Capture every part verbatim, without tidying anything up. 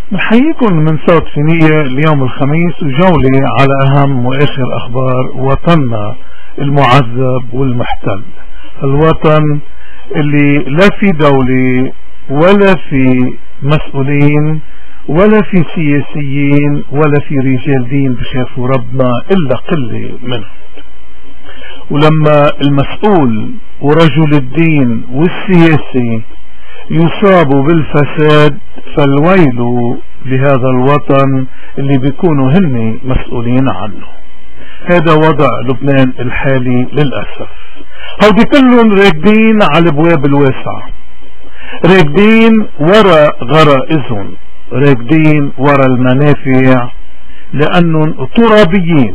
نحييكم من صوت فينية اليوم الخميس وجولة على أهم وآخر أخبار وطننا المعذب والمحتل، الوطن اللي لا في دولة ولا في مسؤولين ولا في سياسيين ولا في رجال دين بخافوا ربنا إلا قلة منهم. ولما المسؤول ورجل الدين والسياسي يصابوا بالفساد فالويل لهذا الوطن اللي بيكونوا هن مسؤولين عنه. هذا وضع لبنان الحالي للأسف. هودي كلهم راكدين على الابواب الواسعة، راكدين ورا غرائزهم، راكدين ورا المنافع، لأنهم ترابيين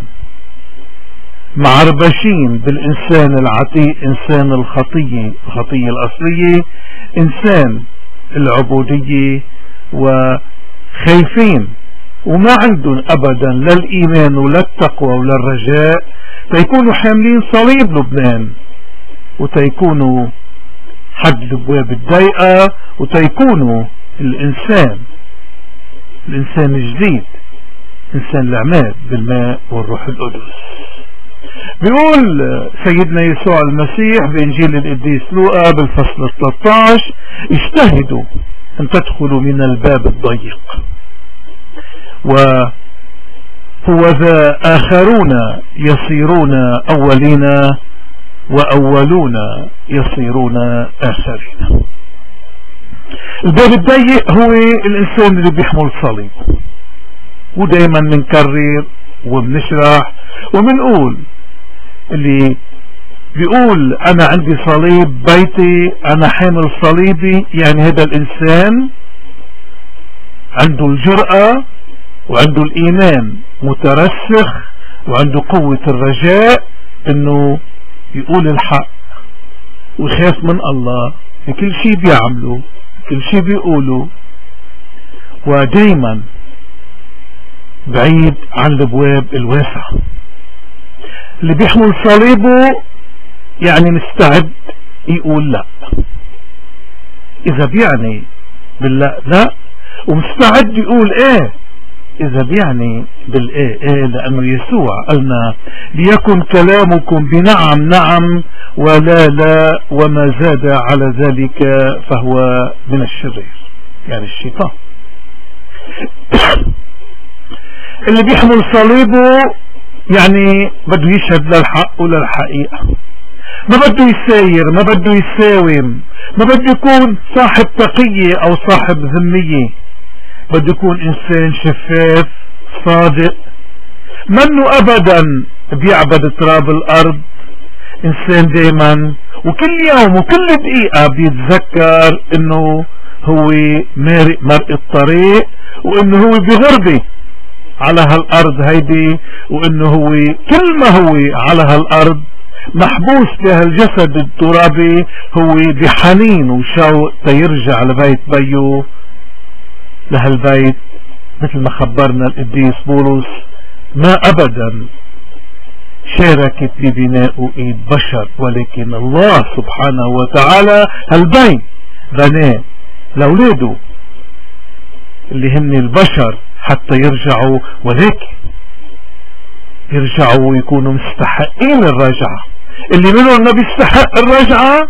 معربشين بالإنسان العتيق، إنسان الخطية، الخطية الأصلية، إنسان العبودية، وخايفين وما عندهم أبدا لا الإيمان ولا التقوى ولا الرجاء تيكونوا حاملين صليب لبنان، وتيكونوا حد الابواب الضيقة، وتيكونوا الإنسان الإنسان الجديد، إنسان العماد بالماء والروح القدس. بيقول سيدنا يسوع المسيح بإنجيل القديس لوقا بالفصل ثلاثة عشر: اجتهدوا أن تدخلوا من الباب الضيق، وهو ذا آخرون يصيرون أولين وأولون يصيرون آخرين. الباب الضيق هو الإنسان اللي بيحمل صليب، ودايما منكرر وبنشرح وبنقول اللي بيقول أنا عندي صليب بيتي، أنا حامل صليبي، يعني هذا الإنسان عنده الجرأة وعنده الإيمان مترسخ وعنده قوة الرجاء إنه يقول الحق ويخاف من الله بكل شيء بيعمله، كل شيء بيقوله، ودايما بعيد عن الابواب الواسعة. اللي بيحمل صليبه يعني مستعد يقول لا، اذا بيعني باللا لا، ومستعد يقول ايه اذا بيعني بالايه ايه، لانه يسوع قالنا ليكن كلامكم بنعم نعم ولا لا، وما زاد على ذلك فهو من الشرير، يعني الشيطان. اللي بيحمل صليبه يعني بده يشهد للحق وللحقيقة، ما بده يساير، ما بده يساوم، ما بده يكون صاحب تقية او صاحب ذمية، بده يكون انسان شفاف صادق، منه ابدا بيعبد تراب الارض، انسان دايما وكل يوم وكل دقيقة بيتذكر انه هو مارق مرق الطريق، وانه هو بغربة على هالارض هيدي، وانه هو كل ما هو على هالارض محبوس بهالجسد الترابي هو بحنين وشوق تيرجع لبيت بيه، لهالبيت، مثل ما خبرنا القديس بولس ما ابدا شاركت ببناء ايد بشر، ولكن الله سبحانه وتعالى هالبيت بناه لاولاده اللي هن البشر حتى يرجعوا، ولكن يرجعوا ويكونوا مستحقين الرجعة. اللي منهم ما بيستحق الرجعة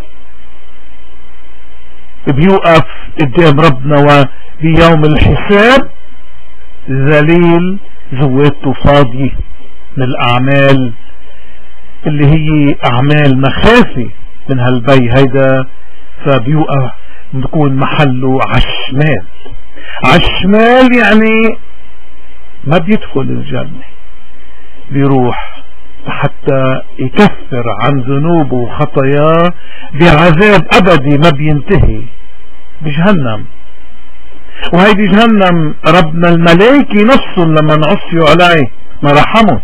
بيوقف قدام ربنا وبيوم الحساب ذليل، زواته فاضية من الأعمال اللي هي أعمال مخافي من هالبي هيدا، فبيوقف بيكون محله عالشمال. عالشمال يعني ما بيدخل الجنة، بيروح حتى يكفر عن ذنوبه وخطاياه بعذاب أبدي ما بينتهي بجهنم. وهيدي جهنم ربنا الملائكة نفسهم لما نعصيوا عليه ما رحموا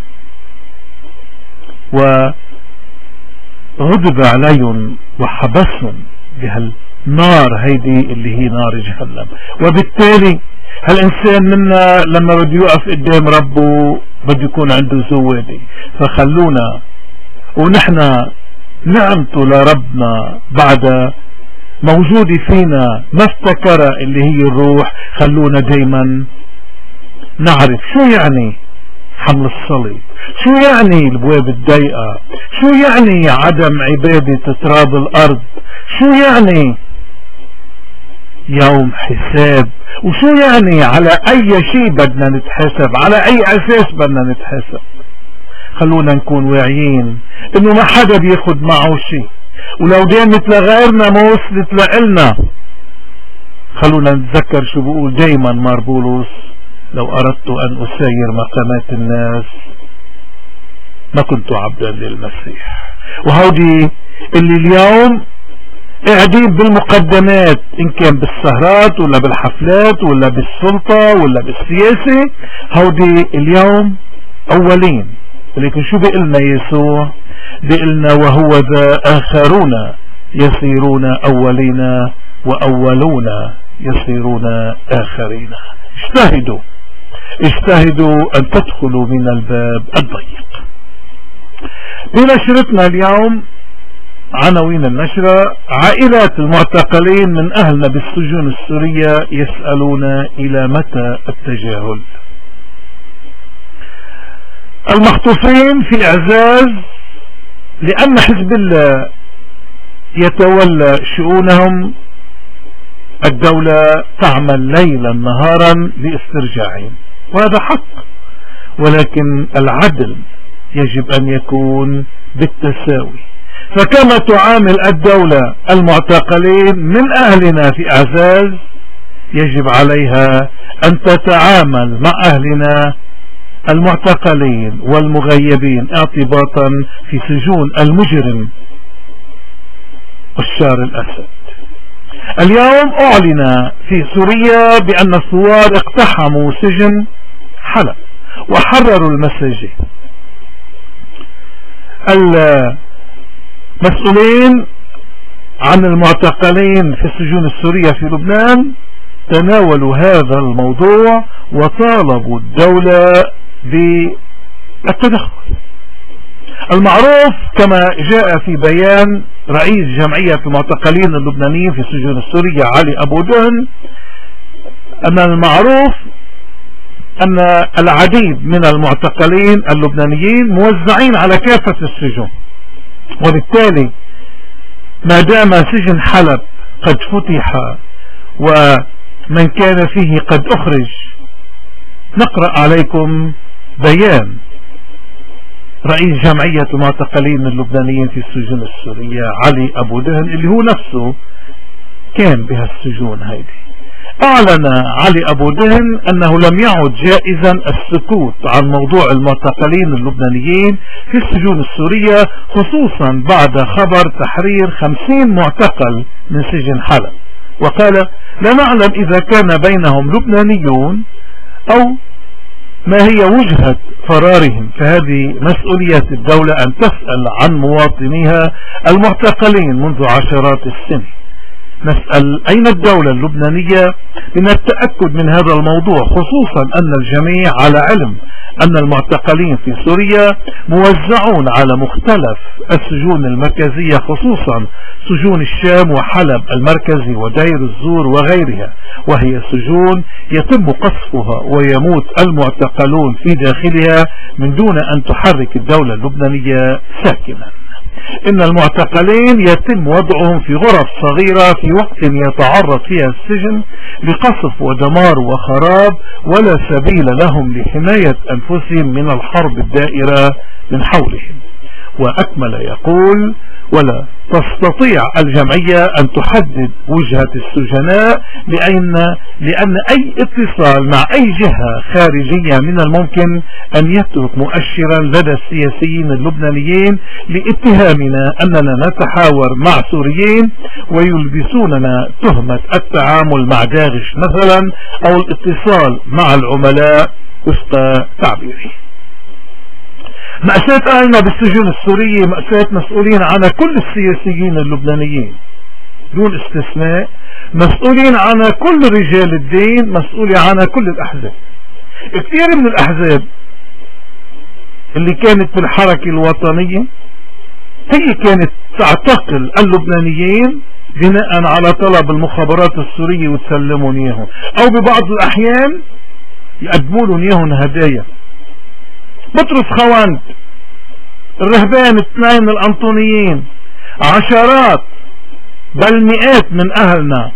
وغضب عليهم وحبسهم بهالنار هيدي اللي هي نار جهنم. وبالتالي هالإنسان منا لما بده يقف قدام ربه بده يكون عنده زوادي. فخلونا ونحن نعمته لربنا بعد موجودة فينا مفتكرة اللي هي الروح، خلونا دايما نعرف شو يعني حمل الصليب، شو يعني البواب الضيقة، شو يعني عدم عبادة تراب الأرض، شو يعني يوم حساب، وشو يعني على أي شيء بدنا نتحاسب، على أي أساس بدنا نتحاسب. خلونا نكون واعيين إنه ما حدا بياخد معه شيء، ولو دامت لغيرنا ما وصلت لإلنا. خلونا نتذكر شو بقول دايما مار بولس: لو أردت أن أسير مقامات الناس ما كنت عبدا للمسيح. وهودي اللي اليوم قاعدين بالمقدمات، إن كان بالسهرات ولا بالحفلات ولا بالسلطة ولا بالسياسة، هودي اليوم أولين. ولكن شو بيقلنا يسوع؟ بيقلنا: وهو ذا آخرون يصيرون أولين وأولون يصيرون آخرين. اجتهدوا اجتهدوا أن تدخلوا من الباب الضيق. بنشرتنا اليوم عناوين النشرة: عائلات المعتقلين من أهلنا بالسجون السورية يسألون إلى متى التجاهل. المخطوفين في إعزاز لأن حزب الله يتولى شؤونهم. الدولة تعمل ليلا نهارا لاسترجاعهم، وهذا حق، ولكن العدل يجب أن يكون بالتساوي. فكما تعامل الدولة المعتقلين من أهلنا في أعزاز، يجب عليها أن تتعامل مع أهلنا المعتقلين والمغيبين اعتباطا في سجون المجرم بشار الأسد. اليوم أعلن في سوريا بأن الثوار اقتحموا سجن حلب وحرروا المساجين. المسؤولين عن المعتقلين في السجون السورية في لبنان تناولوا هذا الموضوع وطالبوا الدولة بالتدخل. المعروف كما جاء في بيان رئيس جمعية المعتقلين اللبنانيين في السجون السورية علي أبو دهن، أن المعروف أن العديد من المعتقلين اللبنانيين موزعين على كافة السجون، وبالتالي ما دام سجن حلب قد فتح ومن كان فيه قد أخرج، نقرأ عليكم بيان رئيس جمعية المعتقلين اللبنانيين في السجون السورية علي أبو دهن، اللي هو نفسه كان بهالسجون هيدي. أعلن علي أبو دهن أنه لم يعد جائزا السكوت عن موضوع المعتقلين اللبنانيين في السجون السورية، خصوصا بعد خبر تحرير خمسين معتقل من سجن حلب، وقال: لا نعلم إذا كان بينهم لبنانيون أو ما هي وجهة فرارهم، فهذه مسؤولية الدولة أن تسأل عن مواطنيها المعتقلين منذ عشرات السنين. نسأل: أين الدولة اللبنانية من التأكد من هذا الموضوع، خصوصا أن الجميع على علم أن المعتقلين في سوريا موزعون على مختلف السجون المركزية، خصوصا سجون الشام وحلب المركزي ودير الزور وغيرها، وهي سجون يتم قصفها ويموت المعتقلون في داخلها من دون أن تحرك الدولة اللبنانية ساكنا. إن المعتقلين يتم وضعهم في غرف صغيرة في وقت يتعرض فيها السجن لقصف ودمار وخراب، ولا سبيل لهم لحماية أنفسهم من الحرب الدائرة من حولهم. وأكمل يقول: ولا تستطيع الجمعية أن تحدد وجهة السجناء، لأن, لأن أي اتصال مع أي جهة خارجية من الممكن أن يترك مؤشرا لدى السياسيين اللبنانيين لاتهامنا أننا نتحاور مع سوريين ويلبسوننا تهمة التعامل مع داعش مثلا أو الاتصال مع العملاء وفق تعبيره. مأساة أهلنا بالسجون السورية مأساة مسؤولين عن كل السياسيين اللبنانيين دون استثناء، مسؤولين عن كل رجال الدين، مسؤولين عن كل الأحزاب. كثير من الأحزاب اللي كانت بالحركة الوطنية هي كانت تعتقل اللبنانيين بناء على طلب المخابرات السورية وتسلمون اياهم، او ببعض الاحيان يقدموا لهم اياهم هدايا. بطرس خواند، الرهبان اثنين الانطونيين، عشرات بل مئات من اهلنا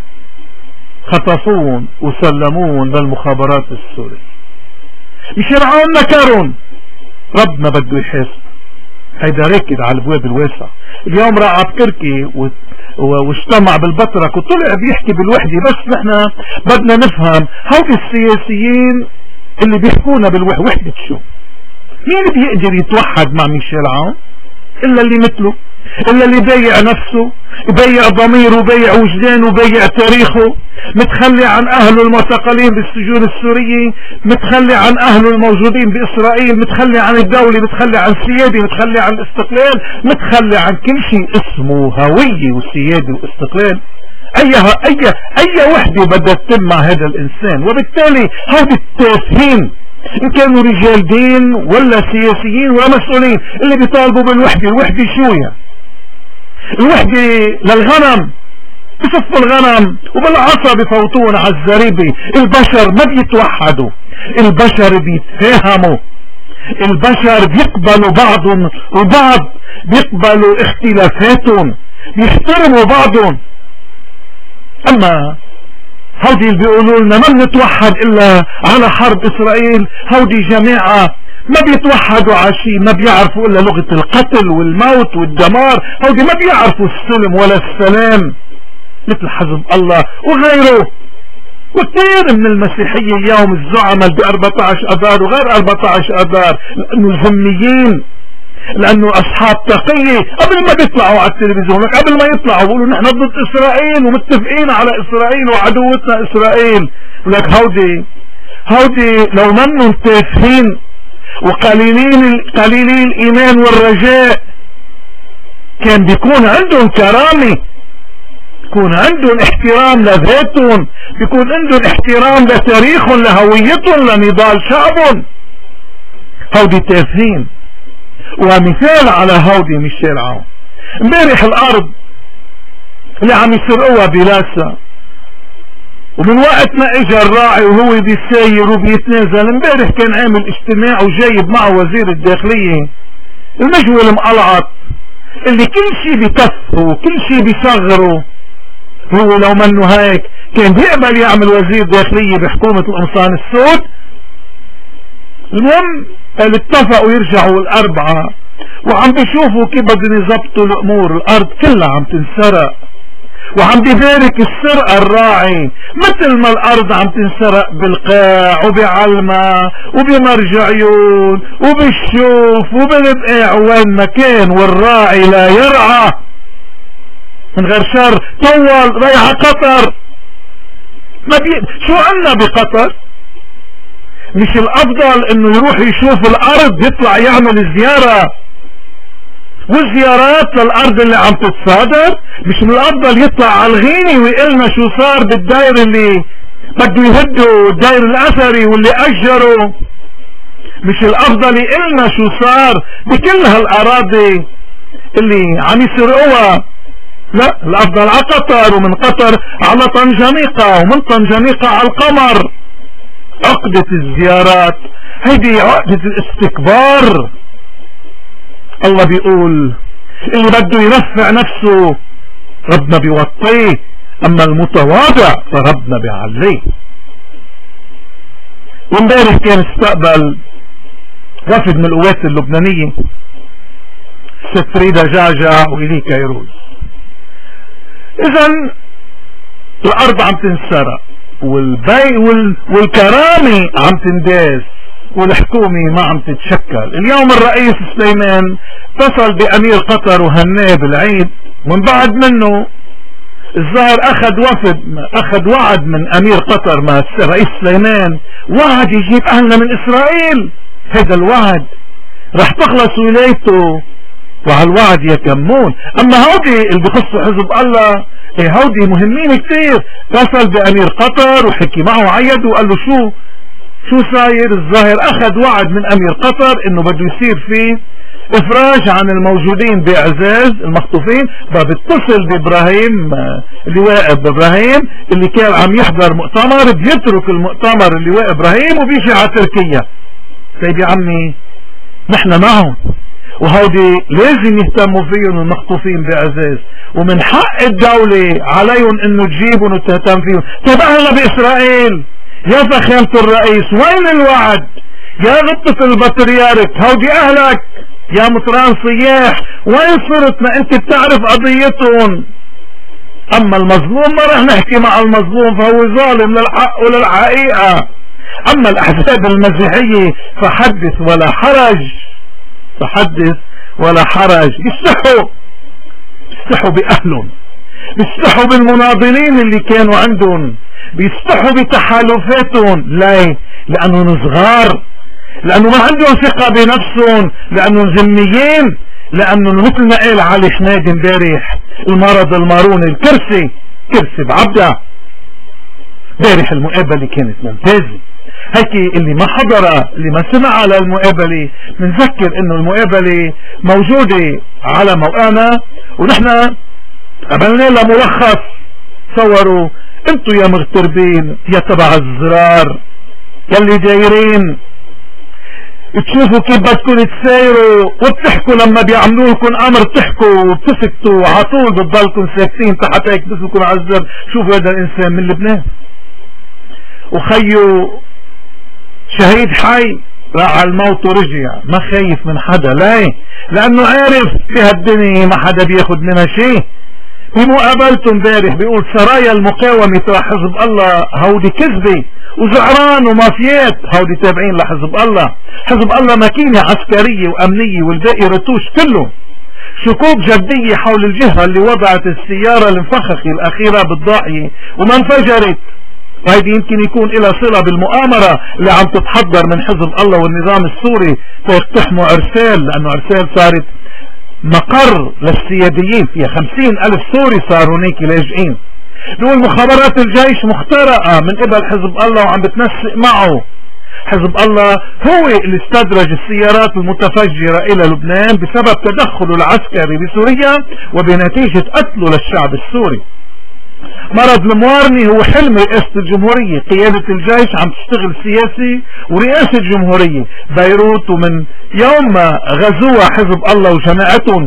خطفون وسلمون للمخابرات السورية. مشرعون نكرون، ربنا بده يحاسب. هيدا راكد على الابواب الواسع. اليوم راح بكركي واجتمع بالبطرك وطلع بيحكي بالوحدة، بس نحن بدنا نفهم هؤلاء السياسيين اللي بيحكونا بالوحدة. وحدة شو؟ مين بيقدر يتوحد مع ميشيل عون الا اللي مثله، الا اللي بيع نفسه، بيع ضميره، بيع وجدانه، بيع تاريخه، متخلي عن اهله المعتقلين بالسجون السورية، متخلي عن اهله الموجودين باسرائيل، متخلي عن الدولة، متخلي عن السيادة، متخلي عن الاستقلال، متخلي عن كل شيء اسمه هوية وسيادة واستقلال. اي اي اي وحدة بدها تتم مع هذا الانسان. وبالتالي هذه التافهين ان كانوا رجال دين ولا سياسيين ولا مسؤولين اللي بيطالبوا بالوحدة. الوحدة شو يعني؟ الوحدة للغنم، بصفوا الغنم وبالعصا بفوتون على الزريبة. البشر ما بيتوحدوا، البشر بيتفاهموا، البشر بيقبلوا بعضهم وبعض، بيقبلوا اختلافاتهم، بيحترموا بعضهم. اما هودي اللي بيقولوا لنا ما بنتوحد الا على حرب اسرائيل، هودي جماعة ما بيتوحدوا على شيء، ما بيعرفوا الا لغة القتل والموت والدمار. هودي ما بيعرفوا السلم ولا السلام، مثل حزب الله وغيره. وكثير من المسيحية اليوم الزعماء ب أربعة عشر اذار وغير أربعة عشر اذار، لانه ذميين، لانه اصحاب تقية. قبل ما بيطلعوا على التلفزيون، قبل ما يطلعوا بيقولوا نحن ضد اسرائيل ومتفقين على اسرائيل وعدوتنا اسرائيل. لك هودي هودي لو منهم تافهين وقليلين قليلي الايمان والرجاء كان بيكون عندهم كرامة، بيكون عندهم احترام لذاتهم، بيكون عندهم احترام لتاريخهم، لهويتهم، لنضال شعبهم. هودي تافهين. ومثال على هودي ميشيل عون، امبارح الارض اللي عم يسرقوها بلاسا، ومن وقت ما اجى الراعي وهو بيساير وبيتنازل، امبارح كان عامل اجتماع وجايب معه وزير الداخلية المجوي المقلعط اللي كل شيء بكفه وكل شيء بيصغره. هو لو منه هيك كان بيقبل يعمل وزير داخلية بحكومة القمصان السود. المهم قال اتفقوا يرجعوا الاربعة وعم بيشوفوا كيف بدهم يظبطوا الامور. الارض كلها عم تنسرق وعم بيبارك السرقة الراعي، مثل ما الارض عم تنسرق بالقاع وبعلمة وبمرجعيون وبالشوف وبالبقاع وين ما كان، والراعي لا يرعى. من غير شر طول رايح قطر. ما بي... شو عنا بقطر؟ مش الافضل انه يروح يشوف الارض، يطلع يعمل زيارة والزيارات للارض اللي عم تتصادر؟ مش من الافضل يطلع على الغيني ويقلنا شو صار بالداير اللي بده يهدوا، الداير الاثري واللي اجروا؟ مش الافضل يقلنا شو صار بكل هالاراضي اللي عم يسرقوها؟ لا، الافضل على قطر، ومن قطر على طنجانيقة، ومن طنجانيقة على القمر. عقدة الزيارات هيدي عقدة الاستكبار. الله بيقول اللي بده يرفع نفسه ربنا بيوطيه، اما المتواضع فربنا بيعليه. وامبارح كان استقبل وفد من القوات اللبنانية ست فريدة جعجع وإلي كيروز. اذا الارض عم تنسرق والبي وال... والكرامة عم تنداس والحكومة ما عم تتشكل. اليوم الرئيس سليمان اتصل بأمير قطر وهناه بالعيد، ومن بعد منه الظاهر اخذ وفد اخذ وعد من امير قطر مع الرئيس سليمان، وعد يجيب اهلنا من اسرائيل. هذا الوعد رح تخلص ولايته وعلى الوعد يكمون. اما هودي اللي بخصوا حزب الله، ايه هودي مهمين كتير. اتصل بامير قطر وحكي معه وعيد وقال له شو شو صاير. الظاهر اخذ وعد من امير قطر انه بده يصير فيه افراج عن الموجودين باعزاز المخطوفين، فبتصل بابراهيم اللواء ابراهيم اللي كان عم يحضر مؤتمر، بيترك المؤتمر اللواء ابراهيم وبيجي على تركيا. طيب يا عمي نحن معهم، وهودي لازم يهتموا فيهم المخطوفين باعزاز، ومن حق الدولة عليهم انه تجيبهم وتهتم فيهم. طيب اهلا باسرائيل يا فخامة الرئيس، وين الوعد؟ يا غبطة البطريرك هودي اهلك يا مطران صياح، وين صرت؟ ما انت بتعرف قضيتهم. اما المظلوم ما رح نحكي مع المظلوم، فهو ظالم للحق وللحقيقة. اما الاحزاب المسيحية فحدث ولا حرج، فحدث ولا حرج. يستحوا بيستحوا باهلهم، بيستحوا بالمناضلين اللي كانوا عندهم، بيستحوا بتحالفاتهم. ليه؟ لانهم صغار، لانه ما عندهم ثقة بنفسهم، لانهم ذميين، لانه مثل ما قال علي حمادي امبارح المرض الماروني الكرسي كرسي بعبدة. امبارح المقابلة كانت ممتازة، هيك اللي ما حضر اللي ما سمع على المقابلة بنذكر انه المقابلة موجودة على موقعنا، ونحن قبلنا لها ملخص. صوروا انتو يا مغتربين يا تبع الزرار يلي دايرين تشوفوا كيف بدكم تسايروا وبتحكوا لما بيعملوا لكم امر تحكوا وبتسكتوا على طول، بتضلكم ساكتين تحت هيك بتسكتوا عالزر. شوفوا هذا الانسان من لبنان وخيو شهيد حي راح على الموت ورجع، ما خايف من حدا. ليه؟ لانه عارف في هالدنيا ما حدا بياخد منها شيء. بمقابلته امبارح بيقول سرايا المقاومة تبع حزب الله هودي كذبة وزعران ومافيات، هودي تابعين لحزب الله. حزب الله ماكينة عسكرية وامنية والباقي رتوش كله. شكوك جدية حول الجهة اللي وضعت السيارة المفخخة الاخيرة بالضاحية وما انفجرت، وهيدي يمكن يكون لها صلة بالمؤامرة اللي عم تتحضر من حزب الله والنظام السوري فيقتحموا عرسال، لانه عرسال صارت مقر للسياديين، فيها خمسين الف سوري صاروا هناك لاجئين. بيقول مخابرات الجيش مخترقة من قبل حزب الله وعم بتنسق معه. حزب الله هو اللي استدرج السيارات المتفجرة الى لبنان بسبب تدخله العسكري بسوريا وبنتيجة قتله للشعب السوري. مرض الموارني هو حلم رئاسة الجمهورية، قيادة الجيش عم تشتغل سياسي ورئاسة الجمهورية. بيروت ومن يوم ما غزوها حزب الله وجماعتهم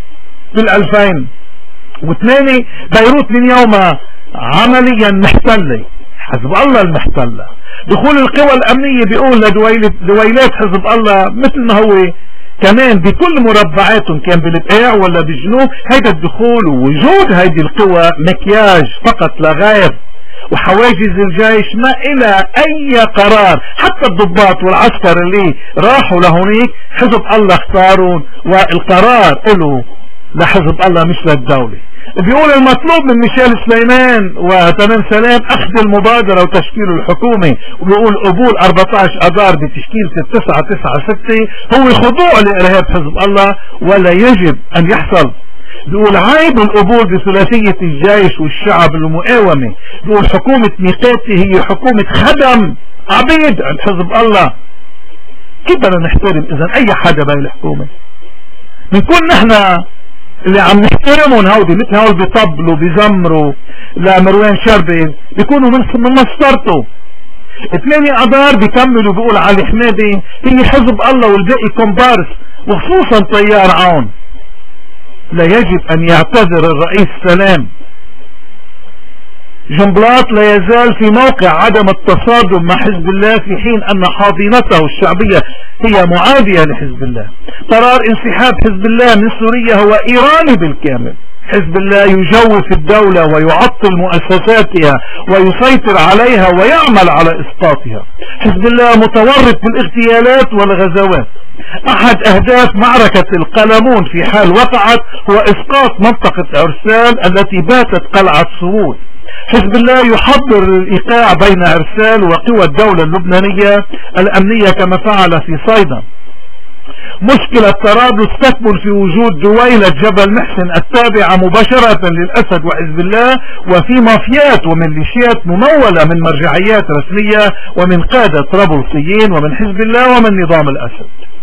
بالالفين واثنين، بيروت من يومها عمليا محتلة، حزب الله المحتلة. دخول القوى الامنية بيقول لدويلات حزب الله مثل ما هو كمان بكل مربعاتهم كان بالبقاع ولا بالجنوب. هيدا الدخول ووجود هيدي القوى مكياج فقط لا غير، وحواجز الجيش ما إلى اي قرار. حتى الضباط والعسكر اللي راحوا لهونيك حزب الله اختارون، والقرار له لحزب الله مش للدولة. بيقول المطلوب من ميشيل سليمان وتمام سلام اخذ المبادرة وتشكيل الحكومة، وبيقول قبول أربعة عشر اذار بتشكيل تسعة تسعة ستة هو خضوع لارهاب حزب الله ولا يجب ان يحصل. بيقول عيب القبول بثلاثية الجيش والشعب المقاومة. بيقول حكومة ميقاتي هي حكومة خدم عبيد عند حزب الله. كيف بدنا نحترم اذا اي حدا بهي الحكومة؟ بنكون نحن اللي عم نحترمهم هودي مثل هول بيطبلوا بيزمروا لمروان شربي بيكونوا من مسطرته. ثمانية اذار بيكملوا بيقول علي حمادي هي حزب الله والباقي كومبارس وخصوصا طيار عون. لا يجب ان يعتذر الرئيس سلام. جنبلاط لا يزال في موقع عدم التصادم مع حزب الله في حين ان حاضنته الشعبية هي معادية لحزب الله. قرار انسحاب حزب الله من سوريا هو ايراني بالكامل. حزب الله يجوف الدولة ويعطل مؤسساتها ويسيطر عليها ويعمل على اسقاطها. حزب الله متورط بالاغتيالات والغزوات. احد اهداف معركة القلمون في حال وقعت هو اسقاط منطقة عرسال التي باتت قلعة صمود. حزب الله يحضر الايقاع بين عرسال وقوى الدولة اللبنانية الامنية كما فعل في صيدا. مشكلة طرابلس تكمن في وجود دويلة جبل محسن التابعة مباشرة للأسد وحزب الله وفي مافيات وميليشيات ممولة من مرجعيات رسمية ومن قادة طرابلسيين ومن حزب الله ومن نظام الأسد.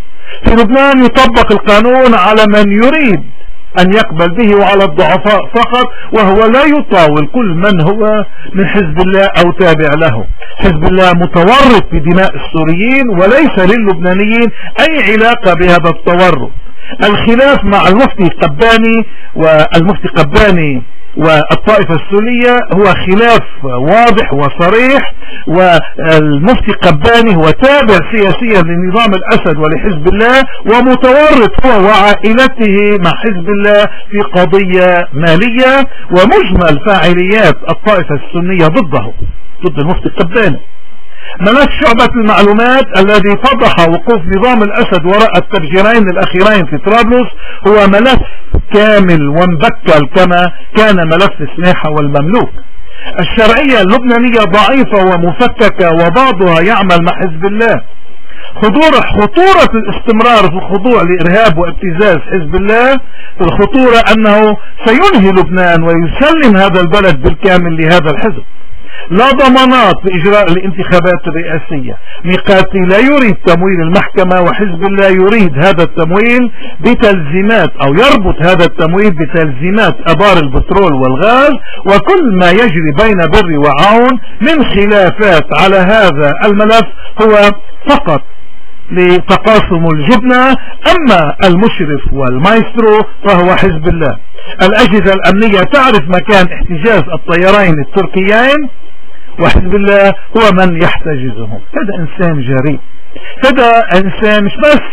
في لبنان يطبق القانون على من يريد أن يقبل به وعلى الضعفاء فقط، وهو لا يطاول كل من هو من حزب الله أو تابع له. حزب الله متورط بدماء السوريين وليس للبنانيين أي علاقة بهذا التورط. الخلاف مع المفتي قباني والمفتي قباني والطائفة السورية هو خلاف واضح وصريح، والمفتي قباني هو تابع سياسيا لنظام الأسد ولحزب الله، ومتورط هو وعائلته مع حزب الله في قضية مالية، ومجمل فاعليات الطائفة السنية ضده ضد المفتي قباني. ملف شعبة المعلومات الذي فضح وقوف نظام الأسد وراء التفجيرين الأخيرين في طرابلس هو ملف كامل ومبكل كما كان ملف سماحة والمملوك. الشرعية اللبنانية ضعيفة ومفككة وبعضها يعمل مع حزب الله. خطورة خطورة الاستمرار في الخضوع لإرهاب وابتزاز حزب الله، الخطورة أنه سينهي لبنان ويسلم هذا البلد بالكامل لهذا الحزب. لا ضمانات لإجراء الانتخابات الرئاسية. ميقاتي لا يريد تمويل المحكمة، وحزب الله يريد هذا التمويل بتلزيمات أو يربط هذا التمويل بتلزيمات أبار البترول والغاز وكل ما يجري بين بر وعون من خلافات على هذا الملف هو فقط لتقاسم الجبنة. أما المشرف والمايسترو فهو حزب الله. الأجهزة الأمنية تعرف مكان احتجاز الطيارين التركيين، وحزب الله هو من يحتجزهم. هذا إنسان جريء، هذا إنسان مش بس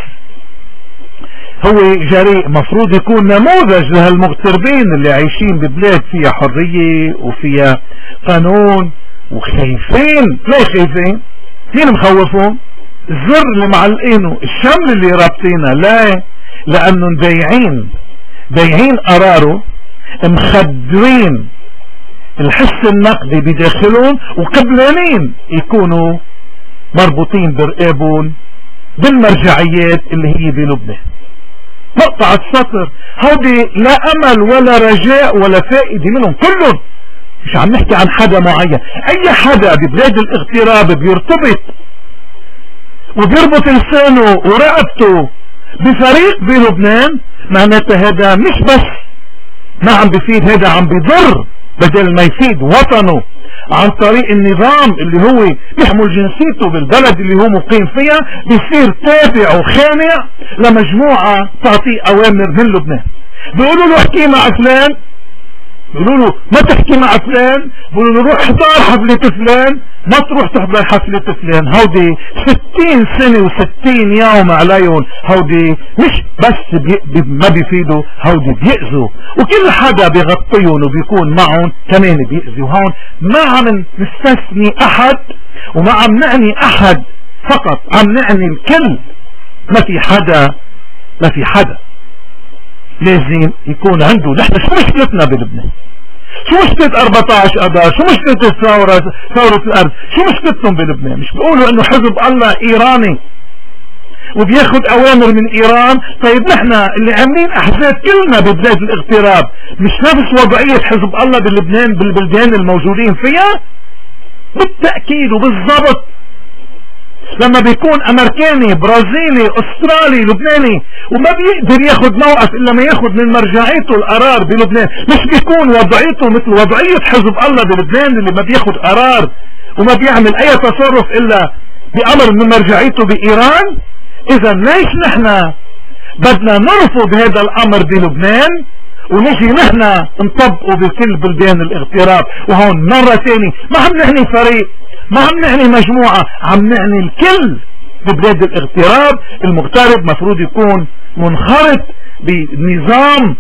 هو جريء، مفروض يكون نموذج لهالمغتربين اللي عايشين ببلاد فيها حرية وفيها قانون وخايفين. ليه خايفين؟ مين مخوفهم؟ الزر اللي معلقينه، الشمل اللي رابطينه. لا، لأنه بايعين بايعين قراره، مخدرين الحس النقدي بداخلهم، وقبلانين يكونوا مربوطين برقابهم بالمرجعيات اللي هي بلبنان. مقطع السطر هودي لا امل ولا رجاء ولا فائدة منهم كلهم. مش عم نحكي عن حدا معين، اي حدا ببلاد الاغتراب بيرتبط وبيربط لسانه ورقبته بفريق بلبنان، معناتها هذا مش بس ما عم بيفيد، هذا عم بيضر بدل ما يفيد وطنه عن طريق النظام اللي هو يحمل جنسيته بالبلد اللي هو مقيم فيها، بيصير تابع وخانع لمجموعة تعطيه اوامر من لبنان. بيقولوا له احكي مع فلان، بيقولوا له ما تحكي مع فلان، بيقولوا له روح احضر حفلة فلان، ما تروح تحضر حفلة فلان. هودي ستين سنة وستين يوم عليهم، هودي مش بس بي بي ما بيفيدوا، هودي بيأذوا، وكل حدا بيغطيهم وبيكون معهم كمان بيأذوا. هون ما عم نستثني احد وما عم نعني احد، فقط عم نعني الكل. ما في حدا ما في حدا لازم يكون عنده. نحن شو مشكلتنا بلبنان؟ شو مشكلة أربعة عشر أذار؟ شو مشكلة الثورة ثورة الأرض؟ شو مشكلتهم بلبنان؟ مش بيقولوا انه حزب الله ايراني وبياخد اوامر من ايران؟ طيب نحن اللي عاملين احزاب كلنا ببلاد الاغتراب مش نفس وضعية حزب الله بلبنان بالبلدان الموجودين فيها؟ بالتأكيد وبالضبط. لما بيكون امريكاني برازيلي استرالي لبناني وما بيقدر ياخد موقف الا ما ياخد من مرجعيته القرار بلبنان، مش بيكون وضعيته مثل وضعية حزب الله بلبنان اللي ما بياخد قرار وما بيعمل اي تصرف الا بامر من مرجعيته بايران؟ اذا ليش نحن بدنا نرفض هذا الامر بلبنان ونجي نحن نطبقه بكل بلدان الاغتراب؟ وهون مرة ثانية ما عم نعني فريق، ما عم نعني مجموعة، عم نعني الكل ببلاد الاغتراب. المغترب مفروض يكون منخرط بنظام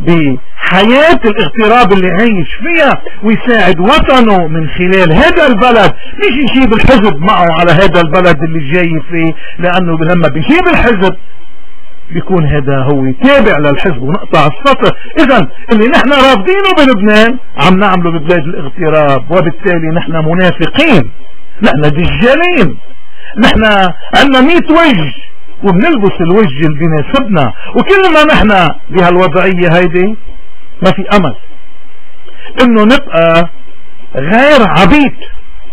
بحياة الاغتراب اللي عايش فيها ويساعد وطنه من خلال هذا البلد، مش يجيب الحزب معه على هذا البلد اللي جاي فيه، لانه لما بيجيب الحزب بيكون هذا هو تابع للحزب ونقطع السطر. اذا اللي نحن رافضينه بلبنان عم نعمله ببلاد الاغتراب، وبالتالي نحن منافقين، نحن دجالين، نحن عندنا مئة وجه وبنلبس الوجه اللي بيناسبنا، وكل ما نحن بهالوضعية هيدي ما في امل انه نبقى غير عبيد،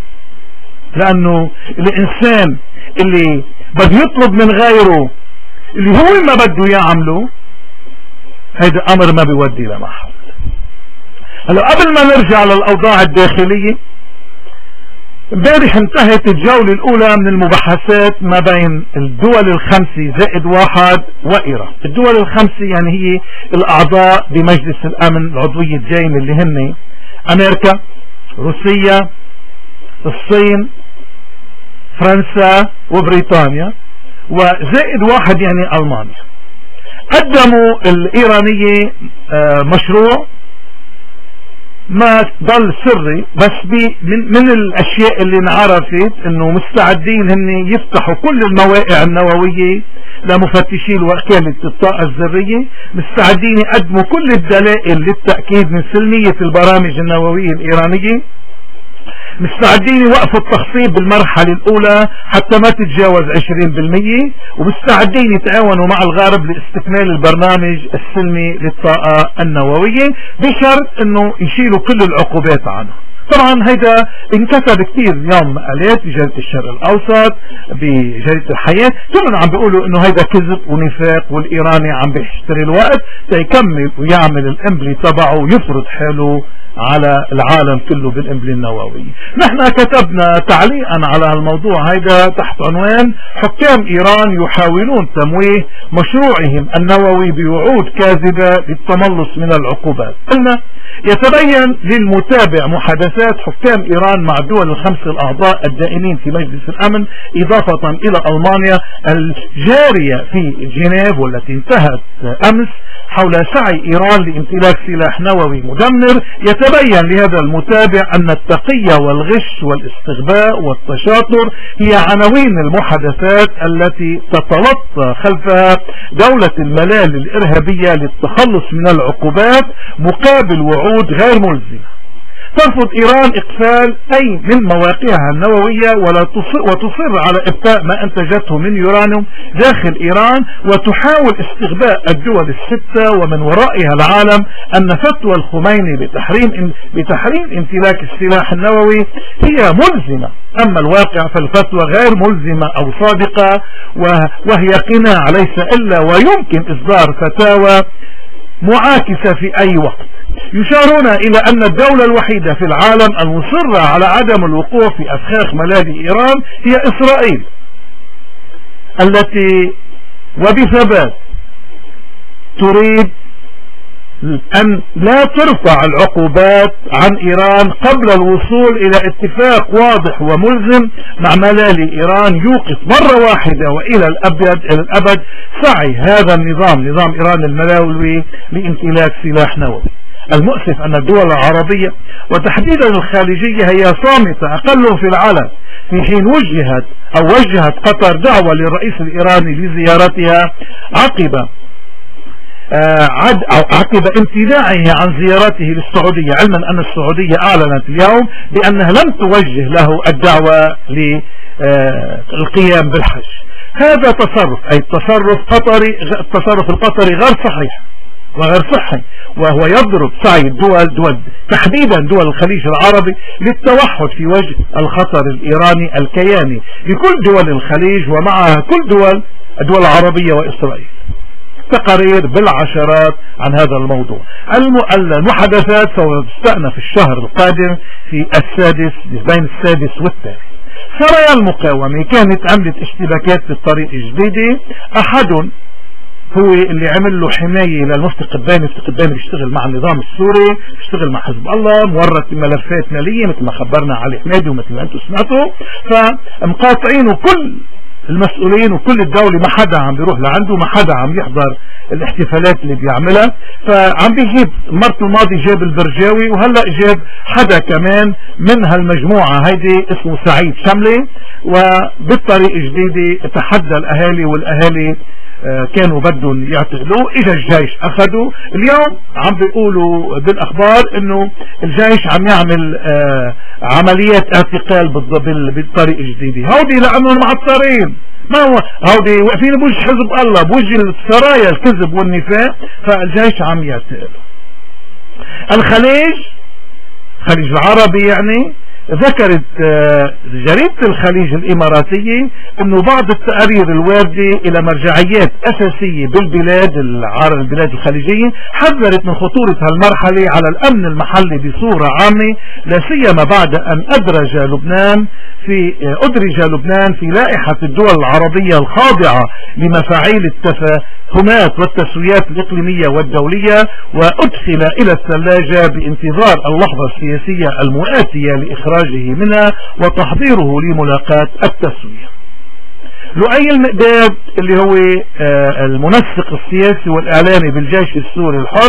لانه الانسان اللي بده يطلب من غيره اللي هو ما بده يعمله، هيدا امر ما بيودي لمحل. هلا قبل ما نرجع للاوضاع الداخلية، امبارح انتهت الجولة الاولى من المباحثات ما بين الدول الخمسة زائد واحد وايران. الدول الخمسة يعني هي الاعضاء بمجلس الامن العضوية الدائمة اللي هن امريكا، روسيا، الصين، فرنسا وبريطانيا، وزائد واحد يعني المانيا. قدموا الايرانية مشروع ما ضل سري، بس بي من, من الاشياء اللي انعرفت انه مستعدين هن يفتحوا كل المواقع النووية لمفتشي وكالة الطاقة الذرية، مستعدين يقدموا كل الدلائل للتأكيد من سلمية البرامج النووية الإيرانية، مستعدين يوقفوا التخصيب بالمرحلة الأولى حتى ما تتجاوز عشرين بالمية، ومستعدين يتعاونوا مع الغرب لاستكمال البرنامج السلمي للطاقة النووية بشرط انه يشيلوا كل العقوبات عنها. طبعا هيدا انكتب كثير اليوم مقالات بجريدة الشرق الاوسط، بجريدة الحياة، كلهم عم بيقولوا انه هيدا كذب ونفاق، والايراني عم بيشتري الوقت تيكمل ويعمل الامبلي تبعه ويفرض حاله على العالم كله بالامبلي النووي. نحن كتبنا تعليقا على الموضوع هيدا تحت عنوان حكام ايران يحاولون تمويه مشروعهم النووي بوعود كاذبة للتملص من العقوبات. قلنا يتبين للمتابع محادثات حكام ايران مع الدول الخمس الاعضاء الدائمين في مجلس الامن اضافة الى المانيا الجارية في جنيف والتي انتهت امس حول سعي ايران لامتلاك سلاح نووي مدمر. يتبين لهذا المتابع ان التقية والغش والاستغباء والتشاطر هي عناوين المحادثات التي تتلطى خلفها دولة الملال الارهابية للتخلص من العقوبات مقابل وعود غير ملزمة. ترفض ايران اقفال اي من مواقعها النووية ولا تصر وتصر على ابقاء ما انتجته من يورانيوم داخل ايران، وتحاول استغباء الدول الستة ومن ورائها العالم ان فتوى الخميني بتحريم بتحريم امتلاك السلاح النووي هي ملزمة، اما الواقع فالفتوى غير ملزمة او صادقة، وهي قناع ليس الا ويمكن اصدار فتاوى معاكسة في اي وقت. يشارون الى ان الدولة الوحيدة في العالم المصرة على عدم الوقوع في افخاخ ملاذ ايران هي اسرائيل، التي وبثبات تريد ان لا ترفع العقوبات عن ايران قبل الوصول الى اتفاق واضح وملزم مع ملال ايران يوقف مرة واحدة والى الابد الى الابد سعي هذا النظام نظام ايران الملاولي لامتلاك سلاح نووي. المؤسف ان الدول العربية وتحديدا الخارجية هي صامتة اقل في العالم، في حين وجهت او وجهت قطر دعوة للرئيس الايراني لزيارتها عقب آه عد أو عقب امتناعه عن زيارته للسعودية، علما أن السعودية أعلنت اليوم بأنها لم توجه له الدعوة للقيام بالحج. هذا تصرف أي التصرف قطري التصرف القطري غير صحيح وغير صحي، وهو يضرب سعي الدول دول تحديدا دول الخليج العربي للتوحد في وجه الخطر الإيراني الكياني لكل دول الخليج ومعها كل دول الدول العربية وإسرائيل. تقارير بالعشرات عن هذا الموضوع. المحادثات سوف تستأنف الشهر القادم في السادس بين السادس والثامن. سرايا المقاومة كانت عملت اشتباكات في الطريق الجديدة، احد هو اللي عمل له حماية للمفتي قباني. المفتي قباني بيشتغل مع النظام السوري، بيشتغل مع حزب الله، مورط ملفات مالية مثل ما خبرنا علي حمادي ومثل ما انتم سمعتوا، فمقاطعين كل المسؤولين وكل الدولة، ما حدا عم بيروح لعنده، ما حدا عم يحضر الاحتفالات اللي بيعملها. فعم بيجيب مرته الماضي جاب البرجاوي، وهلأ جاب حدا كمان من هالمجموعة هيدي اسمه سعيد شملي، وبالطريقة الجديدة تحدى الاهالي، والاهالي كانوا بدهم يعتقلوه. اجا الجيش اخذوا. اليوم عم بيقولوا بالاخبار انه الجيش عم يعمل عمليات اعتقال بالطريقة الجديدة. هودي لانهم معطرين، ما هو هودي واقفين بوجه حزب الله، بوجه السرايا الكذب والنفاق، فالجيش عم يعتقلوا. الخليج الخليج العربي يعني ذكرت جريدة الخليج الإماراتية أنه بعض التقارير الواردة إلى مرجعيات أساسية بالبلاد البلاد الخليجية حذرت من خطورة هالمرحلة على الأمن المحلي بصورة عامة، لا سيما بعد أن أدرج لبنان في أدرج لبنان في لائحة الدول العربية الخاضعة لمفاعيل التفاهمات والتسويات الإقليمية والدولية، وأدخل إلى الثلاجة بانتظار اللحظة السياسية المؤاتية لإخراجه منها وتحضيره لملاقاة التسوية. لؤي المقداد اللي هو المنسق السياسي والإعلامي بالجيش السوري الحر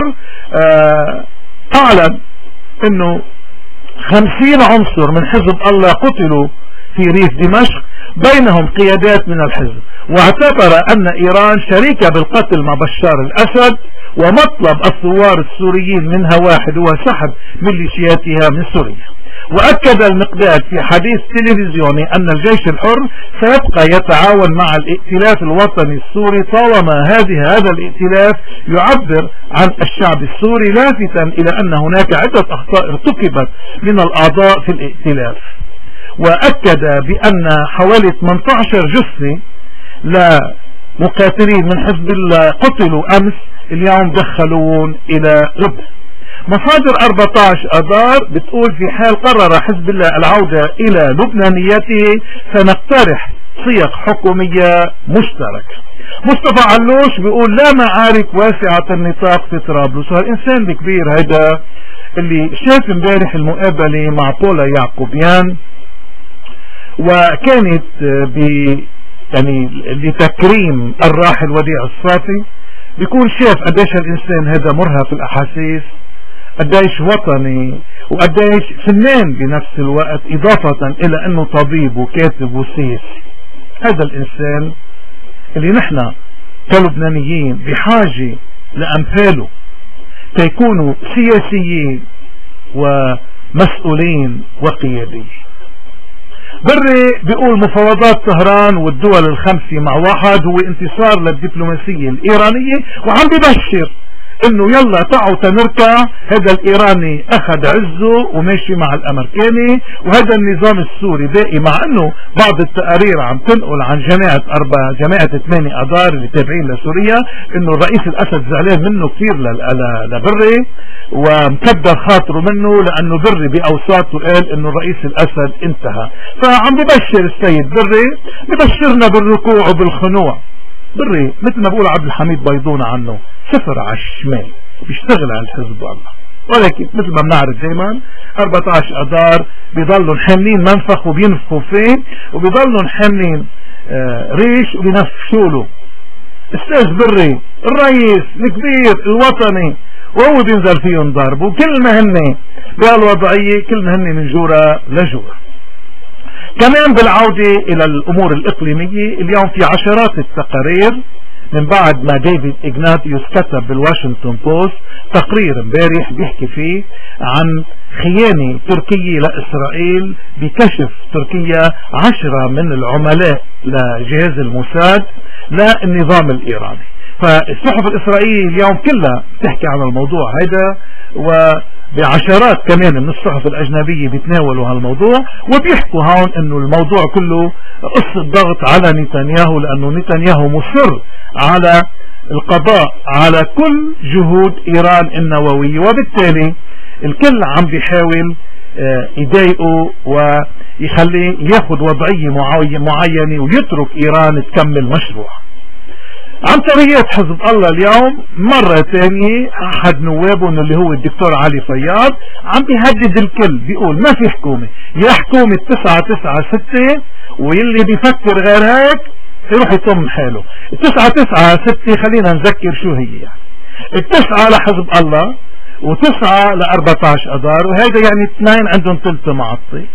أعلن أنه خمسين عنصر من حزب الله قتلوا في ريف دمشق، بينهم قيادات من الحزب، واعتبر أن إيران شريكة بالقتل مع بشار الأسد، ومطلب الثوار السوريين منها واحد هو سحب ميليشياتها من سوريا. وأكد المقداد في حديث تلفزيوني أن الجيش الحر سيبقى يتعاون مع الائتلاف الوطني السوري طالما هذه هذا الائتلاف يعبر عن الشعب السوري، لافتا إلى أن هناك عدة أخطاء ارتكبت من الأعضاء في الائتلاف. وأكد بأن حوالي ثمانية عشر جثة لمقاتلين من حزب الله قتلوا أمس، اليوم دخلون إلى لبنان. مصادر أربعة عشر أذار بتقول في حال قرر حزب الله العودة إلى لبنانيته سنقترح صيغ حكومية مشتركة. مصطفى علوش بيقول لا معارك واسعة النطاق في طرابلس. الإنسان الكبير هيدا اللي شاف امبارح المقابلة مع بولا يعقوبيان، وكانت ب يعني لتكريم الراحل وديع الصافي، بيكون شاف قديش الإنسان هذا مرهف الأحاسيس، قديش وطني، وقديش فنان بنفس الوقت، إضافة إلى أنه طبيب وكاتب وسياسي. هذا الإنسان اللي نحن كلبنانيين بحاجة لأمثاله تيكونوا سياسيين ومسؤولين وقياديين. بري بيقول مفاوضات طهران والدول الخمسة مع واحد هو انتصار للدبلوماسية الإيرانية، وعم ببشر انه يلا تعوا تنركع. هذا الإيراني اخذ عزه وماشي مع الامريكاني، وهذا النظام السوري باقي، مع انه بعض التقارير عم تنقل عن جماعة أربع جماعة ثمانية أذار اللي تابعين لسوريا انه الرئيس الاسد زعلان منه كثير لبري ومكدر خاطره منه، لانه بري باوساطه قال انه الرئيس الاسد انتهى. فعم ببشر السيد بري، ببشرنا بالركوع وبالخنوع. بري مثل ما بقول عبد الحميد بيضون عنه صفر على الشمال، بيشتغل على الحزب الله، ولكن مثل ما بنعرف دايما أربعة عشر أذار بيضلوا حاملين منفخ وبينفخوا فيه، وبيضلوا حاملين آه ريش وبينفشوا له. استاذ بري الرئيس الكبير الوطني وهو بينزل فيهم ضرب، وكل ما هن بهالوضعية كل ما هن من جورة لجورة. كمان بالعودة إلى الأمور الإقليمية، اليوم في عشرات التقارير من بعد ما ديفيد إغناتيوس كتب بالواشنطن بوست تقرير امبارح بيحكي فيه عن خيانة تركية لإسرائيل بكشف تركيا عشرة من العملاء لجهاز الموساد للنظام الإيراني. فالصحف الإسرائيلية اليوم كلها تحكي عن الموضوع هذا، وبعشرات كمان من الصحف الأجنبية بيتناولوا هالموضوع، وبيحكوا هون انه الموضوع كله قصة ضغط على نتنياهو، لأنه نتنياهو مصر على القضاء على كل جهود إيران النووية، وبالتالي الكل عم بيحاول يضايقه ويخليه ياخد وضعية معينة ويترك إيران تكمل مشروع. عن طريقة حزب الله اليوم مرة ثانية أحد نوابهم اللي هو الدكتور علي فياض عم بيهدد الكل، بيقول ما في حكومة، يا حكومة تسعة تسعة ستة، واللي بيفكر غير هيك يروح يطم حاله. التسعة تسعة ستة خلينا نذكر شو هي يعني. التسعة لحزب الله وتسعة لأربعة عشر أذار، وهذا يعني اثنين عندهم ثلث معطي.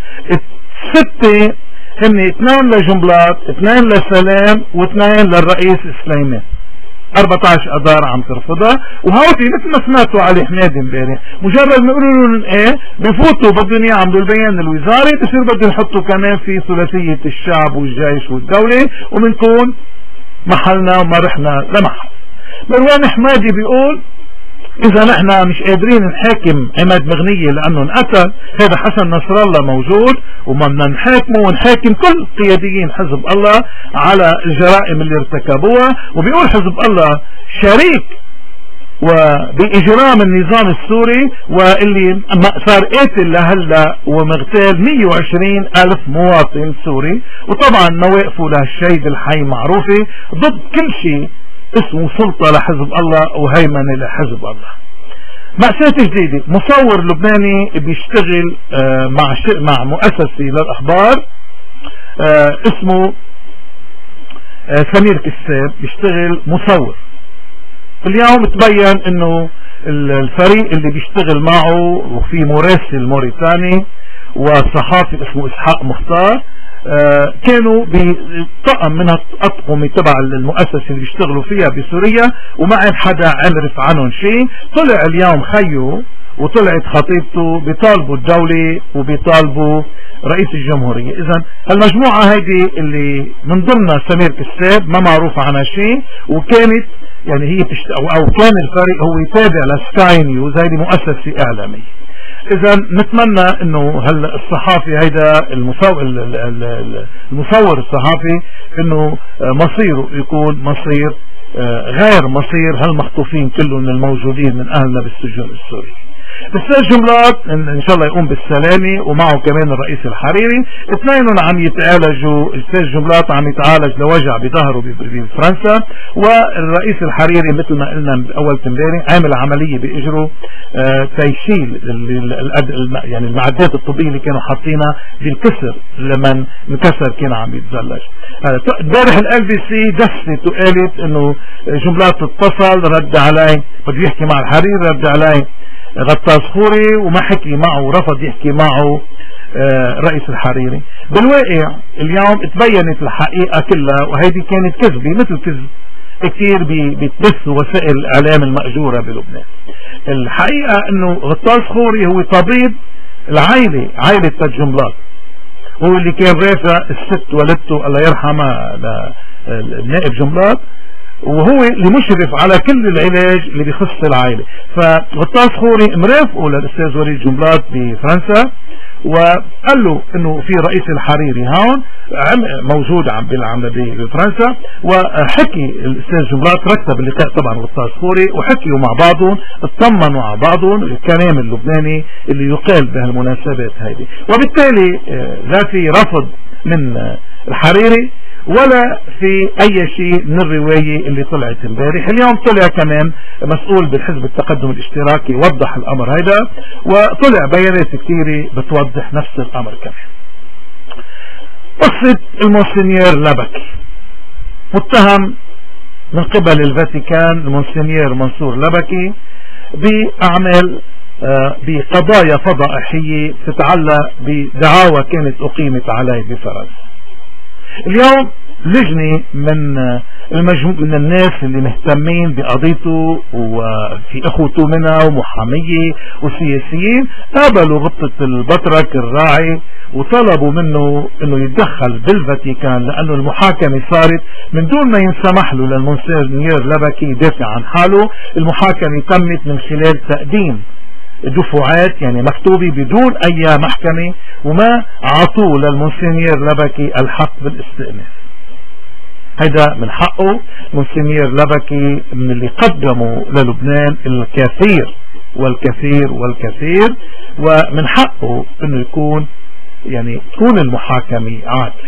الستة هن اثنين لجنبلاط، اثنين لسلام، واثنين للرئيس سليمان. أربعة عشر أذار عم ترفضها، وهوتي مثل ما سمعتوا علي حمادي امبارح مجرد ما يقولوا لهم ايه بفوتوا بدهم يعملوا البيان الوزاري، بصير بدهم يحطوا كمان في ثلاثية الشعب والجيش والدولة، وبنكون محلنا وما رحنا لمحل. مروان حمادي بيقول اذا نحن مش قادرين نحاكم عماد مغنية لانه انقتل، هذا حسن نصر الله موجود وما بدنا نحاكمه ونحاكم كل قياديين حزب الله على الجرائم اللي ارتكبوها. وبيقول حزب الله شريك وبإجرام النظام السوري، واللي صار قاتل لهلا ومغتال مية وعشرين ألف مواطن سوري، وطبعا مواقفه لهالشيء الحي معروفة ضد كل شيء اسمه سلطة لحزب الله وهيمنة لحزب الله. مأساة جديدة، مصور لبناني بيشتغل مع مع مؤسسة للأخبار اسمه سمير كساب، بيشتغل مصور. اليوم تبين انه الفريق اللي بيشتغل معه وفي مراسل موريتاني وصحافي اسمه اسحاق مختار آه كانوا بطقم من الأطقم تبع المؤسسة اللي بيشتغلوا فيها بسوريا، وما عند حدا عرف عنهم شيء. طلع اليوم خيو وطلعت خطيبته بيطالبوا الدولة وبيطالبوا رئيس الجمهورية. اذا هالمجموعة هيدي اللي من ضمنها سمير كساب ما معروف عنها شيء، وكانت يعني هي بتشت... او كان الفريق هو يتابع لسكاي نيوز، هيدي مؤسسة اعلامية. اذا نتمنى انه هلا الصحافي هيدا المصور المصور الصحافي انه مصيره يكون مصير غير مصير هالمخطوفين كلهم الموجودين من اهلنا بالسجون السوري. الاستاذ جملات ان شاء الله يقوم بالسلامة، ومعه كمان الرئيس الحريري، اثنينهم عم يتعالجوا. الاستاذ جملات عم يتعالج لوجع بظهره بفرنسا، والرئيس الحريري مثل ما قلنا اول امبارح عامل عملية باجره آه تيشيل يعني المعدات الطبية اللي كانوا حاطينها بالكسر لما انكسر كان عم يتزلج. امبارح ال بي سي دست وقالت انه جملات اتصل رد علي بده يحكي مع الحريري، رد علي غطاس خوري وما حكي معه ورفض يحكي معه آه رئيس الحريري. بالواقع اليوم تبينت الحقيقة كلها، وهيدي كانت كذبة مثل كذب كثير بتبث وسائل الاعلام المأجورة بلبنان. الحقيقة انه غطاس خوري هو طبيب العائلة، عائلة تجملات، هو اللي كان رافع الست ولدته الله يرحمها للنائب جملات، وهو اللي مشرف على كل العلاج اللي بيخص العائلة. فغطاس خوري مرافقه للأستاذ وليد جملات بفرنسا، وقال له انه في رئيس الحريري هون موجود عم بالعمل بفرنسا، وحكي الاستاذ جملات رتب اللقاء طبعا غطاس خوري وحكيوا مع بعضهم، اطمنوا على بعضهم الكلام اللبناني اللي يقال بهالمناسبات هذه. وبالتالي لا في رفض من الحريري ولا في اي شيء من الرواية اللي طلعت امبارح. اليوم طلع كمان مسؤول بالحزب التقدم الاشتراكي وضح الامر هذا، وطلع بيانات كثيرة بتوضح نفس الامر كمان. قصة المونسينير لبكي، متهم من قبل الفاتيكان المونسينير منصور لبكي بأعمال بقضايا فضائحية تتعلق بدعاوى كانت أقيمت عليه بفرنسا. اليوم لجنة من المجموع من الناس اللي مهتمين بقضيته وفي اخوته منها ومحامية وسياسيين قابلوا غبطة البطرك الراعي وطلبوا منه انه يتدخل بالفاتيكان، لانه المحاكمة صارت من دون ما ينسمح له للمونسينير لبكي يدافع عن حاله. المحاكمة تمت من خلال تقديم دفعات يعني مكتوبة بدون اي محكمة، وما عطوه للمونسينير لبكي الحق بالاستئناف. هذا من حقه. مونسينير لبكي من اللي قدموا للبنان الكثير والكثير والكثير، ومن حقه انه يكون يعني تكون المحاكمة عادلة.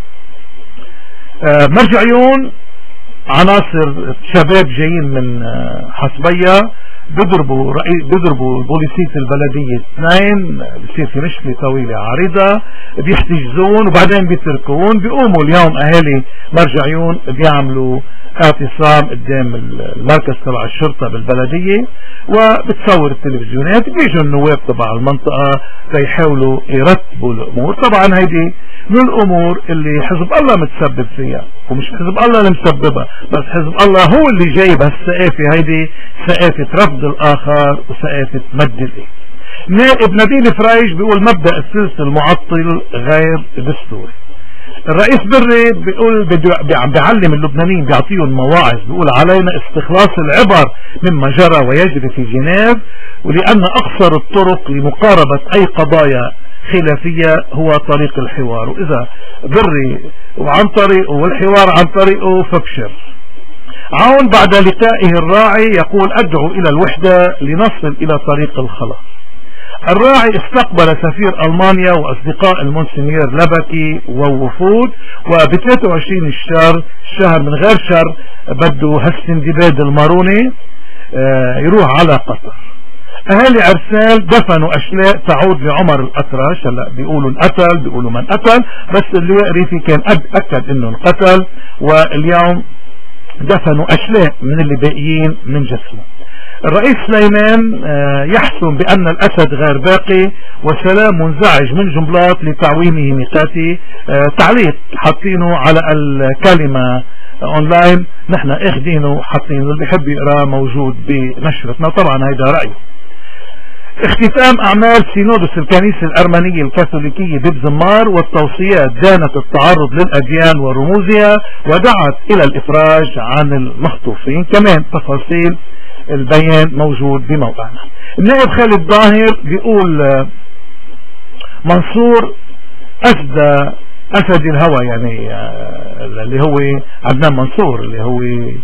آه مرجعيون عناصر شباب جايين من آه حصبية بيضربوا رئيس بيضربوا بوليسية البلدية اثنين، بصير في مشكلة طويلة عريضة، بيحتجزون وبعدين بيتركون. بيقوموا اليوم اهالي مرجعيون بيعملوا اعتصام قدام المركز تبع الشرطة بالبلدية، وبتصور التلفزيونات بيجوا النواب تبع المنطقة ليحاولوا يرتبوا الامور. طبعا هيدي من الامور اللي حزب الله متسبب فيها، ومش حزب الله اللي مسببها، بس حزب الله هو اللي جايب هالثقافة هيدي، ثقافة رفض الاخر وثقافة مد الايد. نائب نبيل فريج بيقول مبدأ الثلث المعطل غير دستوري. الرئيس بري بيقول عم بيعلم اللبنانيين، بيعطيهم مواعظ، بيقول علينا استخلاص العبر مما جرى ويجري في جنيف، ولأن أقصر الطرق لمقاربة أي قضايا خلافية هو طريق الحوار، وإذا بري وعن طريقه والحوار عن طريقه فبشر. عون بعد لقائه الراعي يقول أدعو إلى الوحدة لنصل إلى طريق الخلاص. الراعي استقبل سفير ألمانيا وأصدقاء المونسنيور لبكي ووفود، وب ثلاثة وعشرين الشهر الشهر من غير شر بده هالسندباد الماروني يروح على قطر. أهالي عرسال دفنوا أشلاء تعود لعمر الأطرش. هلا بيقولوا القتل، بيقولوا من قتل، بس اللواء ريفي كان أكد إنه القتل، واليوم دفنوا أشلاء من اللي باقيين من جسمه. الرئيس سليمان يحسم بأن الأسد غير باقي، وسلام منزعج من جنبلاط لتعويمه ميقاتي. تعليق حاطينه على الكلمة اونلاين، نحن اخدينه حاطينه، اللي بيحب يقرأ موجود بنشرتنا، طبعا هيدا رأيه. اختتام أعمال سينودس الكنيسة الأرمنية الكاثوليكية ببزمار، والتوصيات دانت التعرض للأديان ورموزها ودعت إلى الإفراج عن المخطوفين. كمان تفاصيل البيان موجود بموقعنا. النائب خالد ظاهر بيقول منصور أسدى أسد الهوى، يعني اللي هو عدنان منصور، اللي هو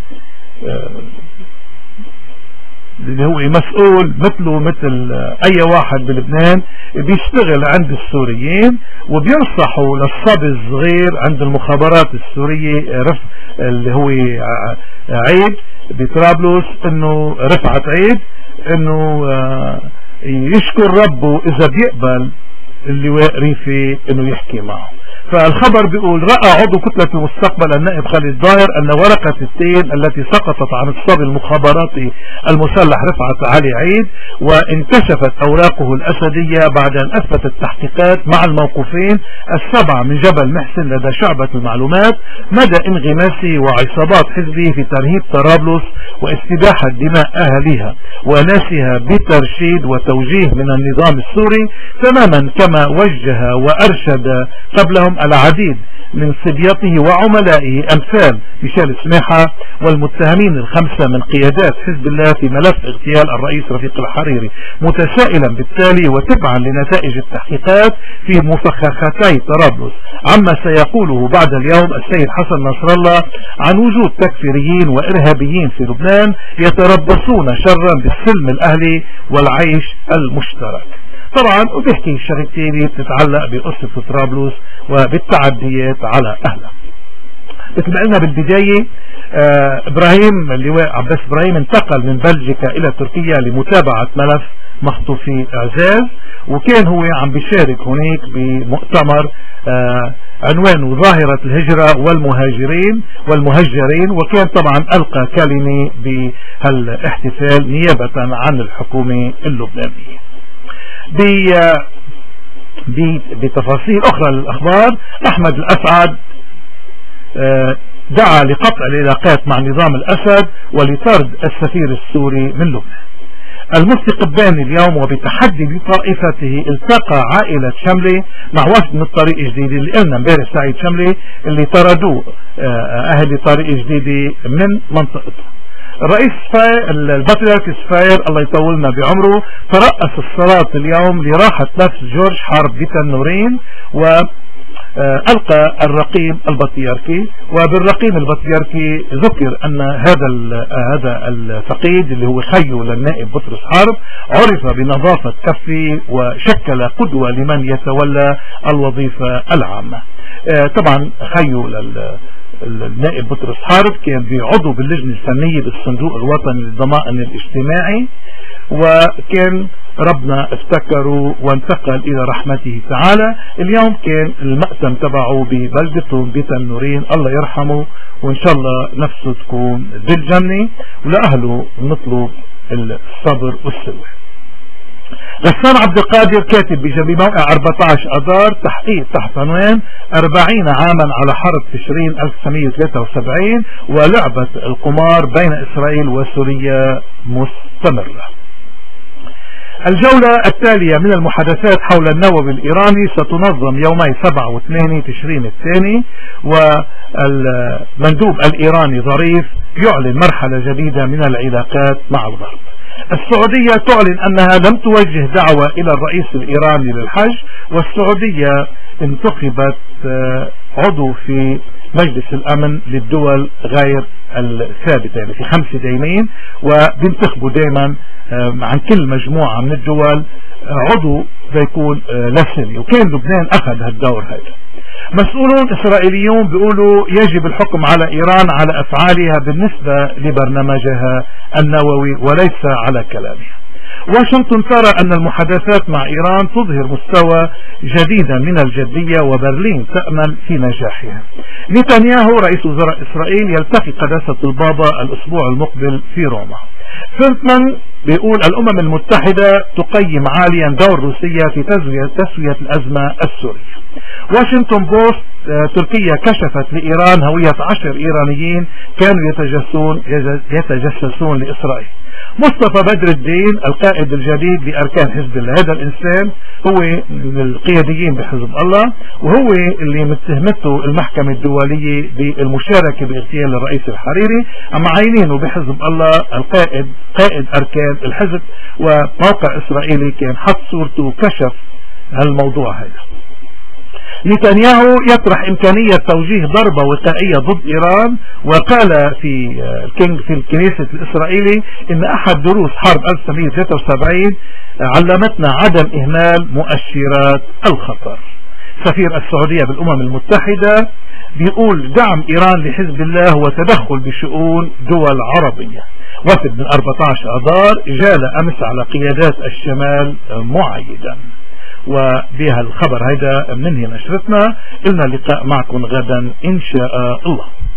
اللي هو مسؤول مثله مثل اي واحد بلبنان، بيشتغل عند السوريين وبينصحوا للصبي الصغير عند المخابرات السورية رفع اللي هو عيد بطرابلس، انه رفعت عيد، انه يشكر ربه اذا بيقبل اللواء ريفي انه يحكي معه. فالخبر بيقول رأى عضو كتلة مستقبل النائب خالد ظاهر أن ورقة التين التي سقطت عن الصبي المخابراتي المسلح رفعت علي عيد، وانكشفت أوراقه الأسدية بعد أن أثبتت التحقيقات مع الموقوفين السبعة من جبل محسن لدى شعبة المعلومات مدى انغماسه وعصابات حزبه في ترهيب طرابلس واستباحة دماء أهلها وناسها بترشيد وتوجيه من النظام السوري، تماما كما وجه وأرشد قبلهم العديد من صبيته وعملائه أمثال ميشيل سماحة والمتهمين الخمسة من قيادات حزب الله في ملف اغتيال الرئيس رفيق الحريري، متسائلا بالتالي وتبعا لنتائج التحقيقات في مفخختي طرابلس عما سيقوله بعد اليوم السيد حسن نصر الله عن وجود تكفيريين وإرهابيين في لبنان يتربصون شرا بالسلم الأهلي والعيش المشترك. طبعا وبيحكي شغلتين بتتعلق بقصة طرابلس وبالتعديات على أهلها. مثل ما قلنا بالبداية آه إبراهيم اللواء عباس إبراهيم انتقل من بلجيكا إلى تركيا لمتابعة ملف مخطوفي إعزاز، وكان هو عم بيشارك هناك بمؤتمر آه عنوانه ظاهرة الهجرة والمهاجرين والمهجرين، وكان طبعا ألقى كلمة بهالاحتفال نيابة عن الحكومة اللبنانية. بتفاصيل أخرى للأخبار، أحمد الأسعد دعا لقطع العلاقات مع نظام الأسد ولطرد السفير السوري من لبنان. المفتي قباني اليوم وبتحدي لطائفته التقى عائلة شملي مع وفد من الطريق الجديد اللي قلنا امبارح سعيد شملي اللي طردوه أهل طريق جديد من منطقته. الرئيس البطريرك سفاير الله يطولنا بعمره ترأس الصلاة اليوم لراحة نفس جورج حرب بتنورين، وألقى الرقيم البطريركي، وبالرقيم البطريركي ذكر أن هذا هذا الفقيد اللي هو خيو للنائب بطرس حرب عرف بنظافة كفه وشكل قدوة لمن يتولى الوظيفة العامة. طبعا خيو لل النائب بطرس حرب كان بعضو باللجنة الفنية بالصندوق الوطني للضمان الاجتماعي، وكان ربنا افتكره وانتقل إلى رحمته تعالى. اليوم كان المأتم تبعه ببلدتهم بتنورين، الله يرحمه وإن شاء الله نفسه تكون بالجنة، ولأهله نطلب الصبر والسلوى. غسان عبد القادر كاتب بموقع أربعة عشر أذار تحقيق تحت عنوان أربعين عاما على حرب تشرين ألف وتسعمئة وثلاثة وسبعين ولعبة القمار بين إسرائيل وسوريا مستمرة. الجولة التالية من المحادثات حول النووي الإيراني ستنظم يومي سبعة وثمانية تشرين الثاني، والمندوب الإيراني ظريف يعلن مرحلة جديدة من العلاقات مع الغرب. السعودية تعلن أنها لم توجه دعوة إلى الرئيس الإيراني للحج، والسعودية انتخبت عضو في مجلس الأمن للدول غير الثابتة، يعني في خمسة دايمين، وبينتخبوا دائما عن كل مجموعة من الدول عضو بيكون لسني، وكان لبنان أخذ هالدور هذا. مسؤولون إسرائيليون بيقولوا يجب الحكم على إيران على أفعالها بالنسبة لبرنامجها النووي وليس على كلامها. واشنطن ترى أن المحادثات مع إيران تظهر مستوى جديدا من الجدية، وبرلين تأمل في نجاحها. نتنياهو رئيس وزراء إسرائيل يلتقي قداسة البابا الأسبوع المقبل في روما. فيلتمان بيقول الأمم المتحدة تقيم عاليا دور روسيا في تسوية, تسوية الأزمة السورية. واشنطن بوست تركيا كشفت لإيران هوية عشر إيرانيين كانوا يتجسسون يتجسسون لإسرائيل. مصطفى بدر الدين القائد الجديد لأركان حزب الله، هذا الإنسان هو من القياديين بحزب الله، وهو اللي متهمته المحكمة الدولية بالمشاركة باغتيال الرئيس الحريري، أما عينينه بحزب الله القائد قائد أركان الحزب. وموقع إسرائيلي كان حط صورته وكشف هالموضوع هذا. نتنياهو يطرح إمكانية توجيه ضربة وقائية ضد إيران، وقال في الكينج في الكنيسة الإسرائيلي إن أحد دروس حرب ألف وتسعمئة وثلاثة وسبعين علمتنا عدم إهمال مؤشرات الخطر. سفير السعودية بالأمم المتحدة بيقول دعم إيران لحزب الله هو تدخل بشؤون دول عربية. وفد من أربعة عشر أذار جال أمس على قيادات الشمال معيدا. وبها الخبر هيدا منهي نشرتنا. إلنا اللقاء معكم غدا إن شاء الله.